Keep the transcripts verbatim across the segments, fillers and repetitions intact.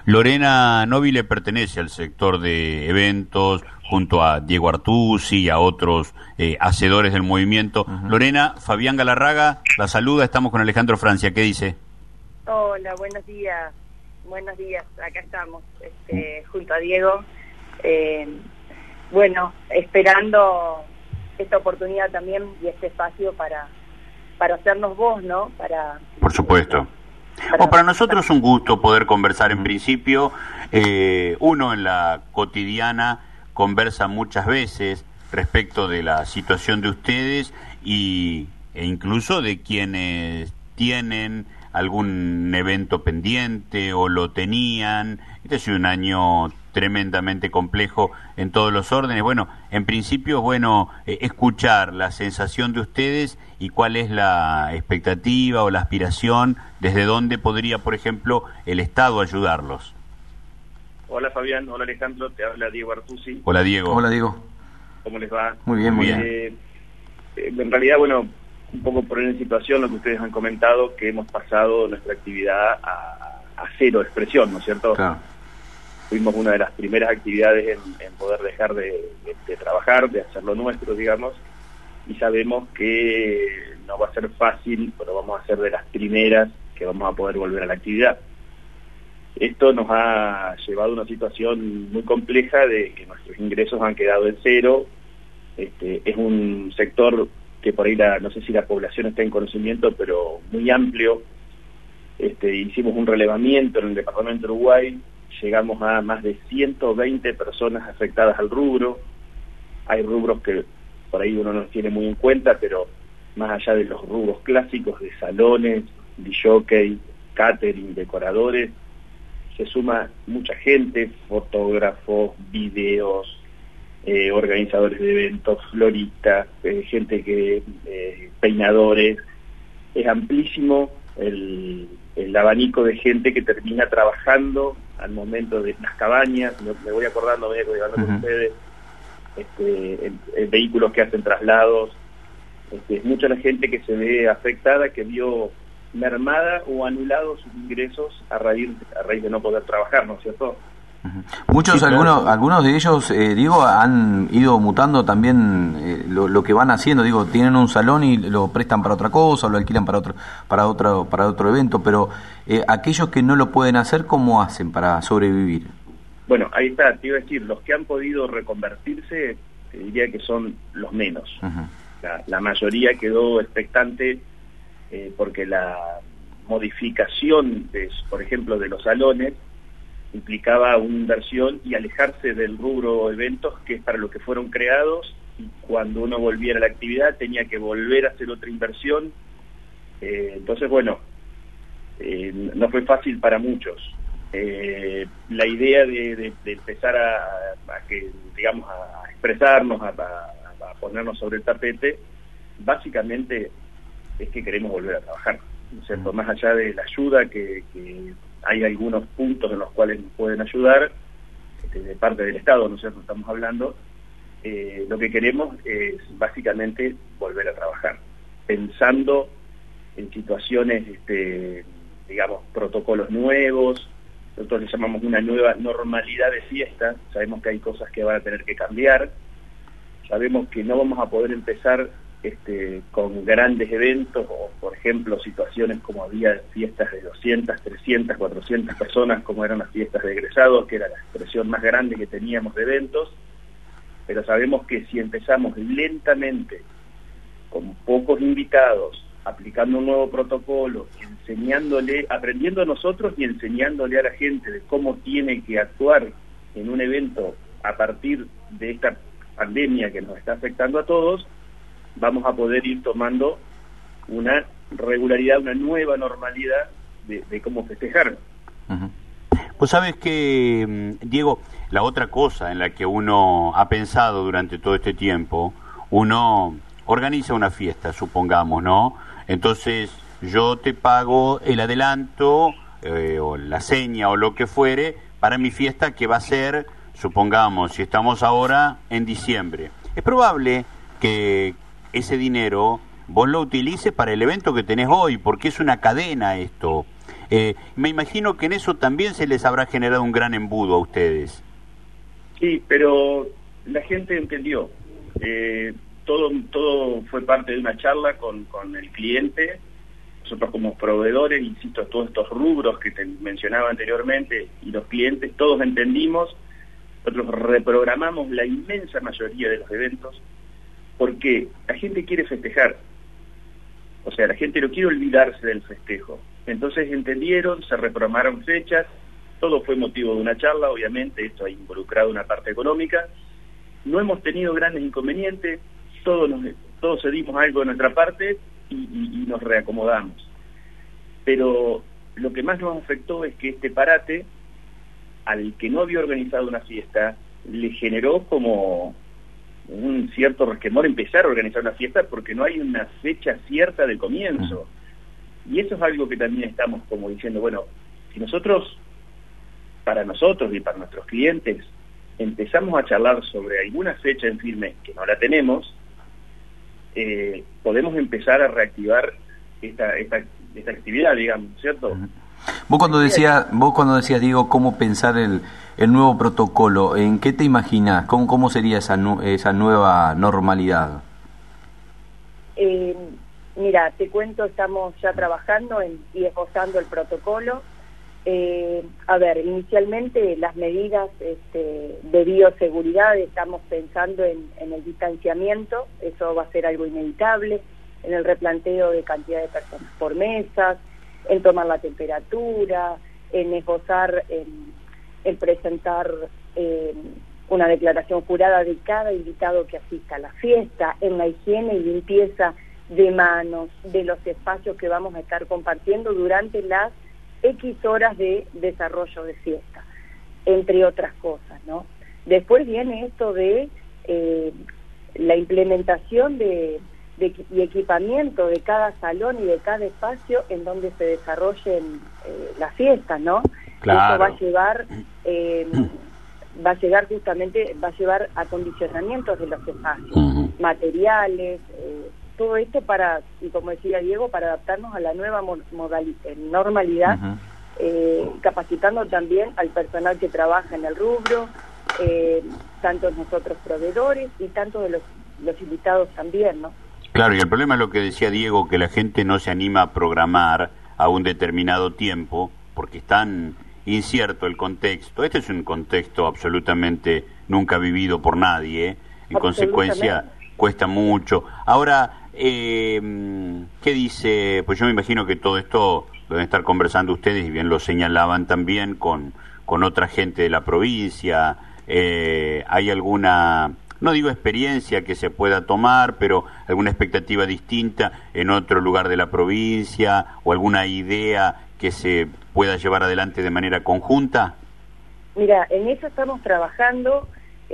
Lorena Nobile pertenece al sector de eventos junto a Diego Artusi y a otros eh, hacedores del movimiento. Uh-huh. Lorena, Fabián Galarraga la saluda, estamos con Alejandro Francia, ¿qué dice? Hola, buenos días, buenos días, acá estamos, este, junto a Diego, eh, bueno, esperando esta oportunidad también y este espacio para, para hacernos voz, ¿no? Para, Por supuesto. Para, oh, para nosotros es un gusto poder conversar en principio. Eh, uno en la cotidiana conversa muchas veces respecto de la situación de ustedes y, e incluso de quienes tienen algún evento pendiente o lo tenían. Este ha sido un año tremendamente complejo en todos los órdenes. Bueno, en principio es bueno eh, escuchar la sensación de ustedes y cuál es la expectativa o la aspiración, desde dónde podría, por ejemplo, el Estado ayudarlos. Hola Fabián, hola Alejandro, te habla Diego Artusi. Hola Diego. Hola Diego. ¿Cómo les va? Muy bien, muy eh, bien. Eh, en realidad, bueno, un poco poner en situación lo que ustedes han comentado, que hemos pasado nuesra actividad a, a cero expresión, ¿no es cierto? Claro. Fuimos una de las primeras actividades en, en poder dejar de, de, de trabajar, de hacer lo nuestro, digamos, y sabemos que no va a ser fácil, pero vamos a ser de las primeras que vamos a poder volver a la actividad. Esto nos ha llevado a una situación muy compleja de que nuestros ingresos han quedado en cero. Este, es un sector que por ahí, la, no sé si la población está en conocimiento, pero muy amplio. Este, hicimos un relevamiento en el departamento de Uruguay, llegamos a más de ciento veinte personas afectadas al rubro. Hay rubros que por ahí uno no tiene muy en cuenta, pero más allá de los rubros clásicos de salones, disjockey, catering, decoradores, se suma mucha gente, fotógrafos, videos, eh, organizadores de eventos, floristas, eh, gente que, eh, peinadores. Es amplísimo el, el abanico de gente que termina trabajando al momento de las cabañas. Me, me voy acordando, me voy acordando con ustedes, este, en, en vehículos que hacen traslados. Este, es mucha la gente que se ve afectada, que vio mermada o anulado sus ingresos a raíz, a raíz de no poder trabajar, ¿no es cierto? Uh-huh. Muchos, sí, algunos, claro. algunos de ellos, eh, digo, han ido mutando también eh, lo, lo que van haciendo. Digo, tienen un salón y lo prestan para otra cosa, o lo alquilan para otro, para otro, para otro evento. Pero eh, aquellos que no lo pueden hacer, ¿cómo hacen para sobrevivir? Bueno, ahí está. Te iba a decir, los que han podido reconvertirse, te diría que son los menos. Uh-huh. La, la mayoría quedó expectante. Eh, porque la modificación, de, por ejemplo, de los salones implicaba una inversión y alejarse del rubro eventos, que es para lo que fueron creados, y cuando uno volviera a la actividad tenía que volver a hacer otra inversión. Eh, entonces, bueno, eh, no fue fácil para muchos. Eh, la idea de, de, de empezar a, a que, digamos, a expresarnos, a, a, a ponernos sobre el tapete, básicamente es que queremos volver a trabajar, ¿no es cierto? Más allá de la ayuda, que, que hay algunos puntos en los cuales nos pueden ayudar, este, de parte del Estado, ¿no es cierto? Estamos hablando, eh, lo que queremos es básicamente volver a trabajar, pensando en situaciones, este, digamos, protocolos nuevos. Nosotros le llamamos una nueva normalidad de fiesta. Sabemos que hay cosas que van a tener que cambiar, sabemos que no vamos a poder empezar Este, con grandes eventos, o por ejemplo situaciones como había fiestas de doscientas, trescientas, cuatrocientas personas, como eran las fiestas de egresados, que era la expresión más grande que teníamos de eventos. Pero sabemos que si empezamos lentamente, con pocos invitados, aplicando un nuevo protocolo, enseñándole, aprendiendo nosotros y enseñándole a la gente de cómo tiene que actuar en un evento a partir de esta pandemia que nos está afectando a todos, vamos a poder ir tomando una regularidad, una nueva normalidad de, de cómo festejar. Uh-huh. Pues sabes que, Diego, la otra cosa en la que uno ha pensado durante todo este tiempo, uno organiza una fiesta, supongamos, ¿no? Entonces yo te pago el adelanto eh, o la seña o lo que fuere para mi fiesta, que va a ser, supongamos, si estamos ahora en diciembre. Es probable que ese dinero vos lo utilices para el evento que tenés hoy, porque es una cadena esto. Eh, me imagino que en eso también se les habrá generado un gran embudo a ustedes. Sí, pero la gente entendió. Eh, todo todo fue parte de una charla con, con el cliente. Nosotros como proveedores, insisto, todos estos rubros que te mencionaba anteriormente, y los clientes, todos entendimos. Nosotros reprogramamos la inmensa mayoría de los eventos porque la gente quiere festejar. O sea, la gente no quiere olvidarse del festejo. Entonces entendieron, se reprogramaron fechas, todo fue motivo de una charla, obviamente, esto ha involucrado una parte económica. No hemos tenido grandes inconvenientes, todos, nos, todos cedimos algo de nuestra parte y, y, y nos reacomodamos. Pero lo que más nos afectó es que este parate, al que no había organizado una fiesta, le generó como un cierto resquemor empezar a organizar una fiesta porque no hay una fecha cierta de comienzo. Y eso es algo que también estamos como diciendo, bueno, si nosotros, para nosotros y para nuestros clientes, empezamos a charlar sobre alguna fecha en firme que no la tenemos, eh, podemos empezar a reactivar esta, esta, esta actividad, digamos, ¿cierto? Vos cuando decías, vos cuando decías, Diego, cómo pensar el, el nuevo protocolo, ¿en qué te imaginás? ¿Cómo, cómo sería esa, nu esa nueva normalidad? Eh, mira, te cuento, estamos ya trabajando en, y esbozando el protocolo. Eh, a ver, inicialmente las medidas este, de bioseguridad, estamos pensando en, en el distanciamiento, eso va a ser algo inevitable, en el replanteo de cantidad de personas por mesas, en tomar la temperatura, en esbozar, en, en presentar eh, una declaración jurada de cada invitado que asista a la fiesta, en la higiene y limpieza de manos, de los espacios que vamos a estar compartiendo durante las X horas de desarrollo de fiesta, entre otras cosas, ¿no? Después viene esto de eh, la implementación de, de y equipamiento de cada salón y de cada espacio en donde se desarrollen eh, las fiestas, ¿no? Claro. Eso va a llevar eh, va a llegar justamente, va a llevar acondicionamientos de los espacios, uh-huh. materiales, eh, todo esto para, y como decía Diego, para adaptarnos a la nueva modalidad, normalidad, uh-huh. eh, capacitando también al personal que trabaja en el rubro, eh, tanto nosotros proveedores y tanto de los, los invitados también, ¿no? Claro, y el problema es lo que decía Diego, que la gente no se anima a programar a un determinado tiempo porque es tan incierto el contexto. Este es un contexto absolutamente nunca vivido por nadie, en consecuencia cuesta mucho. Ahora, eh, ¿qué dice? Pues yo me imagino que todo esto deben estar conversando ustedes, y bien lo señalaban también, con, con otra gente de la provincia. Eh, ¿hay alguna, no digo experiencia que se pueda tomar, pero alguna expectativa distinta en otro lugar de la provincia, o alguna idea que se pueda llevar adelante de manera conjunta? Mira, en eso estamos trabajando.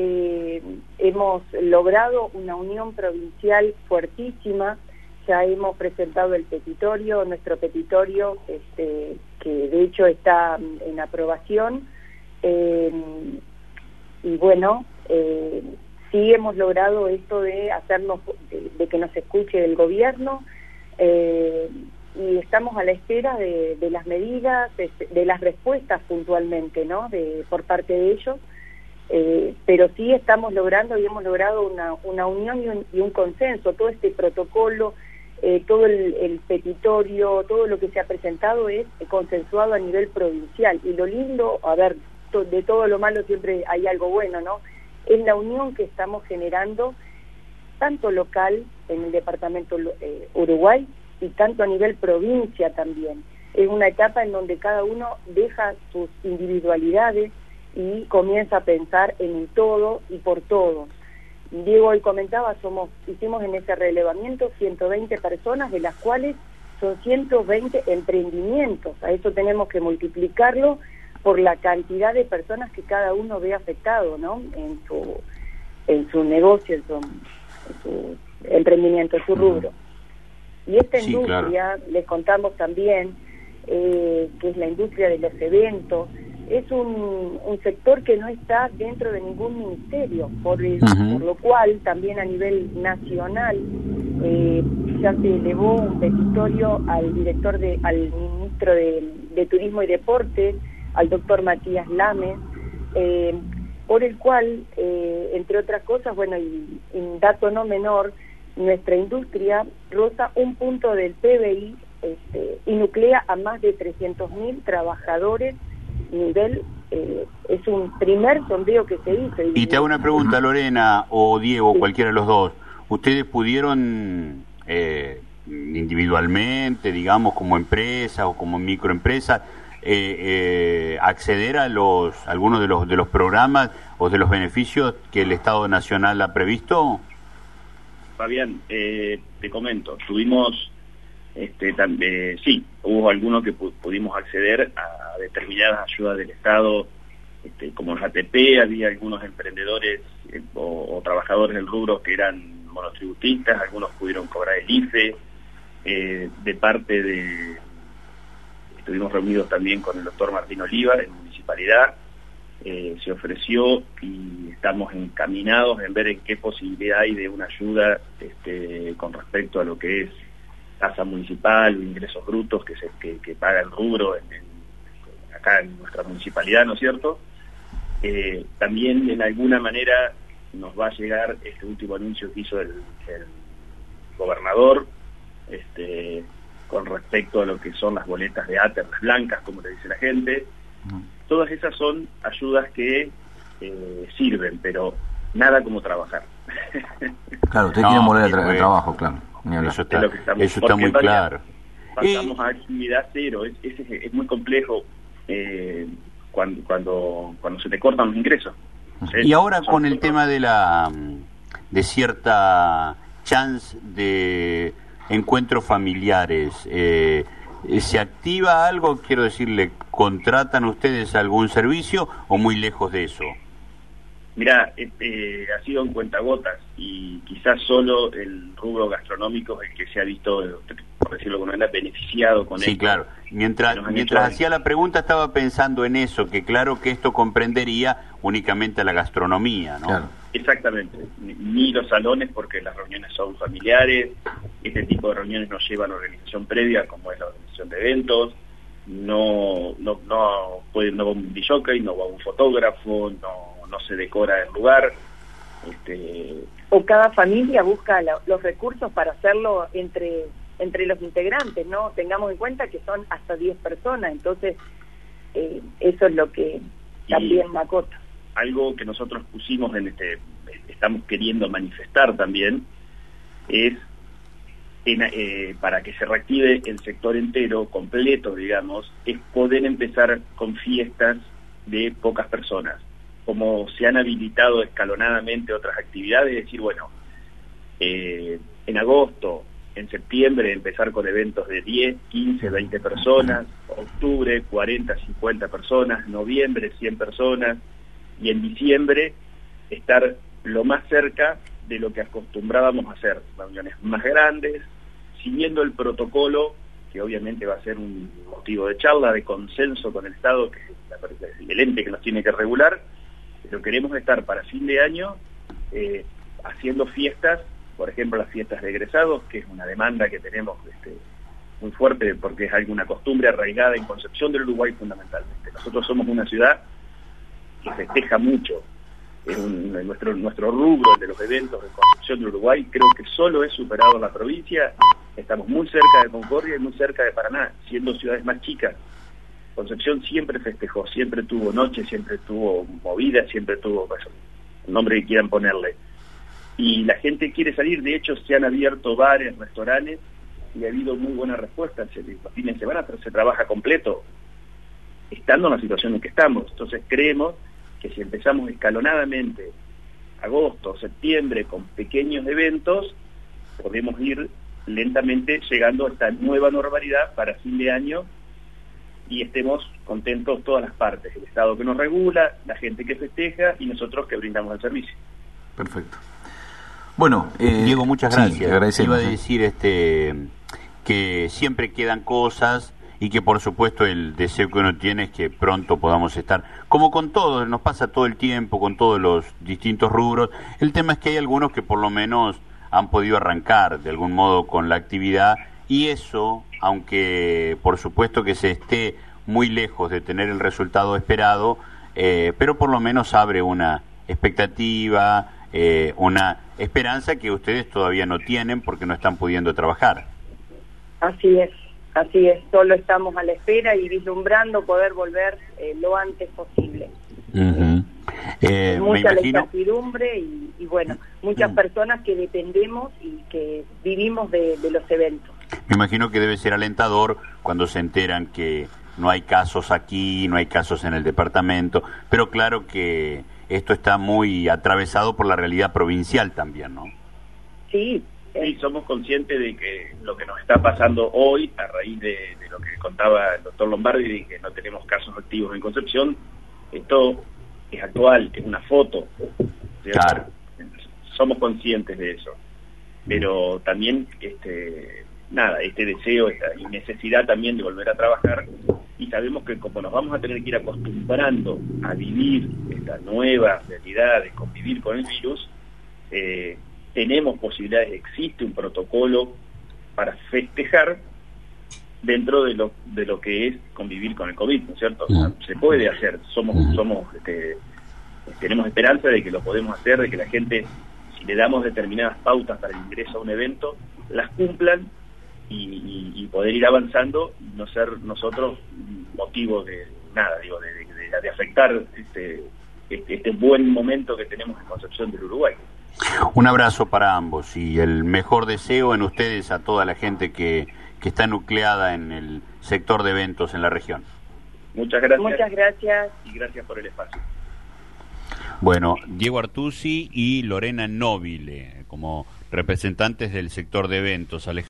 Eh, hemos logrado una unión provincial fuertísima, ya hemos presentado el petitorio, nuestro petitorio, este, que de hecho está en aprobación, eh, y bueno, eh, sí hemos logrado esto de hacernos, de, de que nos escuche el gobierno, eh, y estamos a la espera de, de las medidas, de, de las respuestas puntualmente, ¿no?, de, por parte de ellos. Eh, pero sí estamos logrando y hemos logrado una, una unión y un, y un consenso. Todo este protocolo, eh, todo el, el petitorio, todo lo que se ha presentado es consensuado a nivel provincial. Y lo lindo, a ver, to, de todo lo malo siempre hay algo bueno, ¿no? Es la unión que estamos generando, tanto local en el departamento eh, Uruguay y tanto a nivel provincia también. Es una etapa en donde cada uno deja sus individualidades y comienza a pensar en el todo y por todos. Diego hoy comentaba, somos hicimos en ese relevamiento ciento veinte personas, de las cuales son ciento veinte emprendimientos. A eso tenemos que multiplicarlo por la cantidad de personas que cada uno ve afectado, ¿no?, en su en su negocio, en su, en su emprendimiento, en su rubro. Y esta sí, industria, claro, les contamos también, eh, que es la industria de los eventos, es un, un sector que no está dentro de ningún ministerio, por, el, uh-huh. por lo cual también a nivel nacional eh, ya se elevó un petitorio al director de, al ministro de, de Turismo y Deportes, al doctor Matías Lames, eh, por el cual, eh, entre otras cosas, bueno, y, y un dato no menor, nuestra industria roza un punto del P B I este, y nuclea a más de trescientos mil trabajadores, nivel, eh, es un primer sondeo que se hizo. Y, y te hago una pregunta, Lorena o Diego, sí. Cualquiera de los dos, ¿ustedes pudieron eh, individualmente, digamos, como empresa o como microempresa, eh, eh, acceder a los algunos de los de los programas o de los beneficios que el Estado Nacional ha previsto? Fabián, eh, te comento, tuvimos, este, también, sí, hubo algunos que pu pudimos acceder a determinadas ayudas del Estado, este, como el A T P, había algunos emprendedores eh, o, o trabajadores del rubro que eran monotributistas, algunos pudieron cobrar el I F E, eh, de parte de, estuvimos reunidos también con el doctor Martín Oliva en Municipalidad, eh, se ofreció y estamos encaminados en ver en qué posibilidad hay de una ayuda este, con respecto a lo que es tasa municipal o ingresos brutos que se que, que paga el rubro en, en, acá en nuestra municipalidad, ¿no es cierto? Eh, también en alguna manera nos va a llegar este último anuncio que hizo el, el gobernador este, con respecto a lo que son las boletas de ATE, las blancas, como le dice la gente. Uh-huh. Todas esas son ayudas que eh, sirven, pero nada como trabajar. Claro, usted no, tiene boleta de tra pues, trabajo, claro. Eso está, es estamos, eso está muy claro. Pasamos y... a actividad cero, es, es, es muy complejo eh, cuando, cuando, cuando se te cortan los ingresos. Y ahora con el tema de la de cierta chance de encuentros familiares, eh, ¿se activa algo? Quiero decirle, ¿contratan ustedes algún servicio o muy lejos de eso? Mirá, eh, eh, ha sido en cuentagotas y quizás solo el rubro gastronómico es el que se ha visto, por decirlo como manera, beneficiado con esto. Sí, claro. Mientras, mientras hacía la pregunta estaba pensando en eso, que claro que esto comprendería únicamente a la gastronomía, ¿no? Claro. Exactamente. Ni los salones, porque las reuniones son familiares, este tipo de reuniones no llevan organización previa, como es la organización de eventos, no no no puede no va un D J, no va un fotógrafo, no no se decora el lugar. Este... O cada familia busca la, los recursos para hacerlo entre entre los integrantes, ¿no? Tengamos en cuenta que son hasta diez personas, entonces eh, eso es lo que también me acota. Algo que nosotros pusimos en este, estamos queriendo manifestar también, es en, eh, para que se reactive el sector entero, completo, digamos, es poder empezar con fiestas de pocas personas. Como se han habilitado escalonadamente otras actividades, es decir, bueno, eh, en agosto, en septiembre empezar con eventos de diez, quince, veinte personas, octubre cuarenta, cincuenta personas, noviembre cien personas, y en diciembre estar lo más cerca de lo que acostumbrábamos a hacer, reuniones más grandes, siguiendo el protocolo, que obviamente va a ser un motivo de charla, de consenso con el Estado, que es el ente que nos tiene que regular, pero queremos estar para fin de año eh, haciendo fiestas, por ejemplo las fiestas de egresados, que es una demanda que tenemos este, muy fuerte, porque es alguna costumbre arraigada en Concepción del Uruguay fundamentalmente. Nosotros somos una ciudad que festeja mucho, es un, nuestro, nuestro rubro de los eventos de Concepción del Uruguay creo que solo es superado en la provincia, estamos muy cerca de Concordia y muy cerca de Paraná, siendo ciudades más chicas. Concepción siempre festejó, siempre tuvo noche, siempre tuvo movida, siempre tuvo pues, el nombre que quieran ponerle. Y la gente quiere salir, de hecho se han abierto bares, restaurantes, y ha habido muy buena respuesta. Los fines de semana se trabaja completo, estando en la situación en que estamos. Entonces creemos que si empezamos escalonadamente, agosto, septiembre, con pequeños eventos, podemos ir lentamente llegando a esta nueva normalidad para fin de año y estemos contentos todas las partes, el Estado que nos regula, la gente que festeja y nosotros que brindamos el servicio. Perfecto. Bueno, eh, Diego, muchas gracias. Sí, iba a decir este que siempre quedan cosas y que por supuesto el deseo que uno tiene es que pronto podamos estar, como con todo, nos pasa todo el tiempo, con todos los distintos rubros. El tema es que hay algunos que por lo menos han podido arrancar de algún modo con la actividad, y eso, aunque por supuesto que se esté muy lejos de tener el resultado esperado, eh, pero por lo menos abre una expectativa, eh, una esperanza que ustedes todavía no tienen porque no están pudiendo trabajar. Así es, así es. Solo estamos a la espera y vislumbrando poder volver eh, lo antes posible. Uh-huh. eh, Mucha me imagino... incertidumbre y, y bueno, muchas uh-huh. personas que dependemos y que vivimos de, de los eventos. Me imagino que debe ser alentador cuando se enteran que no hay casos aquí, no hay casos en el departamento, pero claro que esto está muy atravesado por la realidad provincial también, ¿no? Sí. Sí, somos conscientes de que lo que nos está pasando hoy, a raíz de, de lo que contaba el doctor Lombardi, de que no tenemos casos activos en Concepción, esto es actual, es una foto, ¿cierto? Claro. Somos conscientes de eso, pero también, este, nada, este deseo esta, y necesidad también de volver a trabajar, y sabemos que como nos vamos a tener que ir acostumbrando a vivir esta nueva realidad de convivir con el virus, eh, tenemos posibilidades, existe un protocolo para festejar dentro de lo de lo que es convivir con el COVID, ¿no es cierto? O sea, se puede hacer, somos somos este, tenemos esperanza de que lo podemos hacer, de que la gente, si le damos determinadas pautas para el ingreso a un evento, las cumplan y, y, y poder ir avanzando y no ser nosotros motivo de nada, digo, de, de, de afectar este, este, este buen momento que tenemos en Concepción del Uruguay. Un abrazo para ambos y el mejor deseo en ustedes a toda la gente que, que está nucleada en el sector de eventos en la región. Muchas gracias. Muchas gracias. Y gracias por el espacio. Bueno, Diego Artusi y Lorena Nobile como representantes del sector de eventos.